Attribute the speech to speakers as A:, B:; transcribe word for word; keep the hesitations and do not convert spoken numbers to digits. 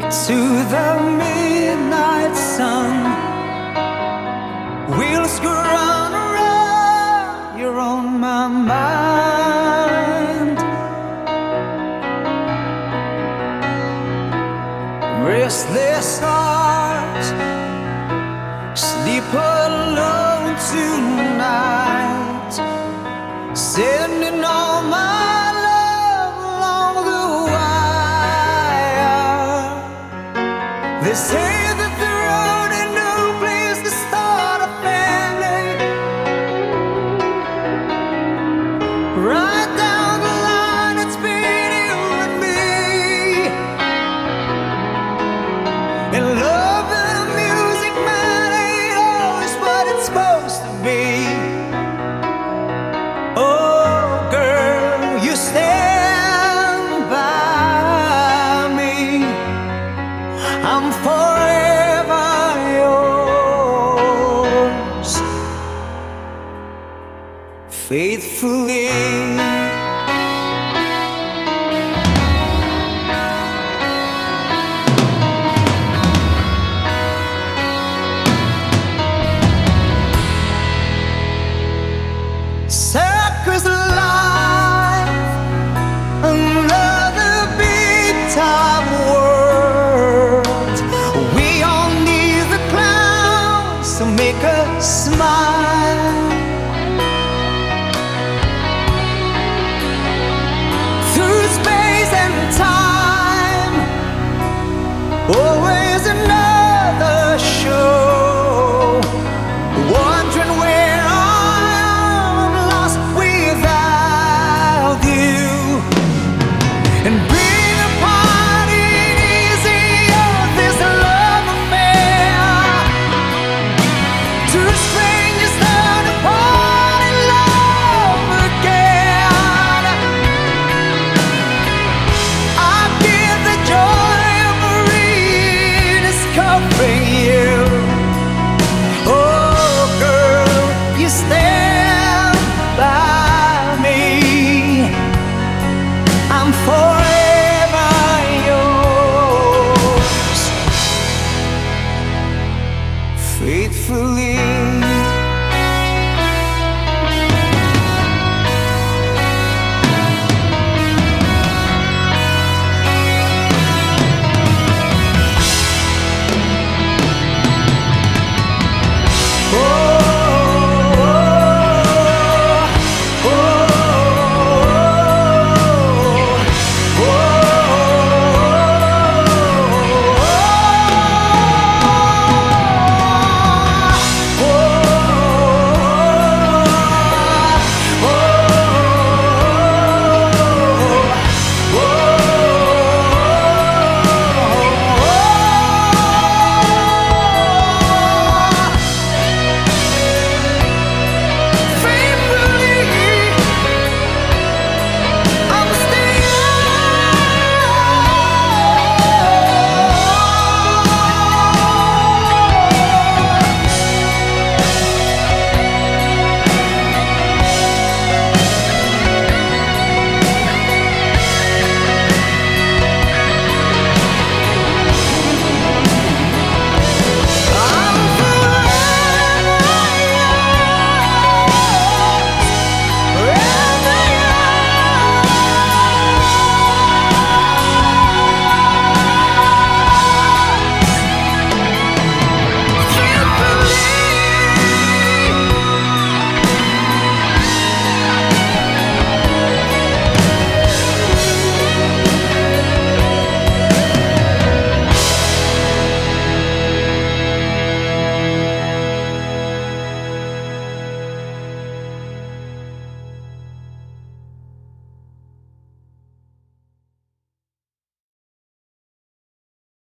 A: to the midnight sun. Wheels go round and round, you're on my mind. Restless heart, sleep alone tonight, sending all my love along the wire. They say that the road ain't no place to start a family. Right down the line, it's been you and me. And love and music, man, ain't always what it's supposed to be. Oh, girl, you stand by me. I'm forever yours, faithfully. Circus life, another big time world. We all need the clowns to make us smile.